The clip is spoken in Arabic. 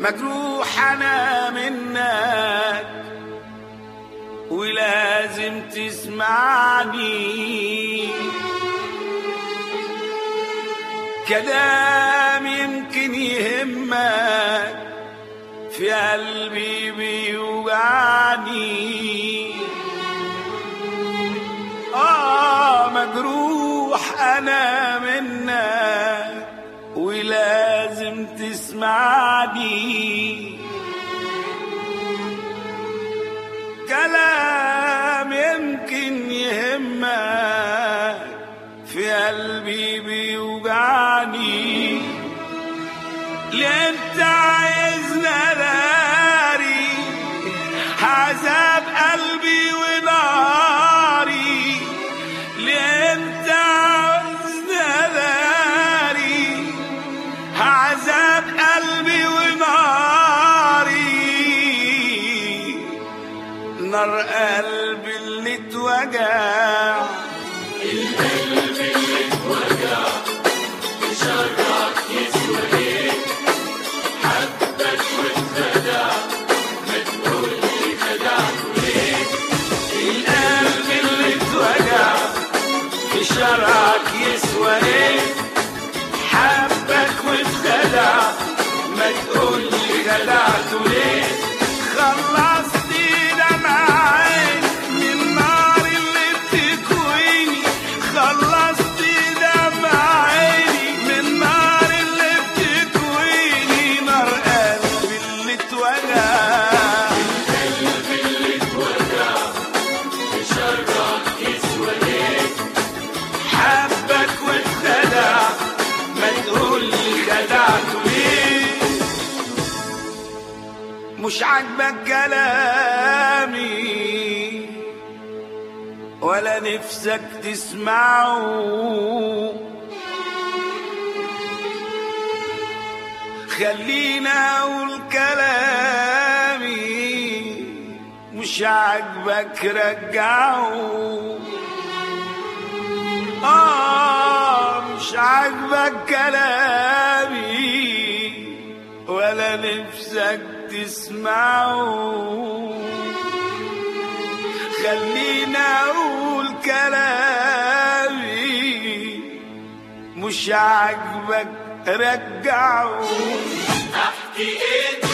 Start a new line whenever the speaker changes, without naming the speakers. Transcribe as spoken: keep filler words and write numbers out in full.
مجروح انا منك ولازم تسمعني، كلام يمكن يهمك في قلبي بيوجعني. آه مجروح أنا منك ولازم تسمعني، كلام يمكن يهمك في قلبي بيوجعني. ليه انت عايزنا داري عذاب قلبي وناري؟ ليه انت عايزنا داري عذاب قلبي وناري؟ نار قلبي اللي اتوجع،
القلب اللي اتوجع شرعك يسوى ايه؟ حبك واتخدع ما تقولي خدعته ليه؟
القلب اللي اتوجع في شرعك يسوى ايه؟ حبك واتخدع ما تقولي خدعته ليه؟ خلصتي دمعي من النار اللي بتكويني، خلصتي دمعي من النار اللي بتكويني. نار قلبي اللي اتوجع،
القلب اللي اتوجع شرعك يسوى ايه؟
حبك واتخدع ما تقولي خدعته ليه؟ مش عاجبك كلامي ولا نفسك تسمعه، خلينا اقول كلامي، مش عاجبك رجعه. آه مش عاجبك كلامي ولا نفسك تسمعه، خلينا اقول كلامي، مش عاجبك رجعه.
احكي ايه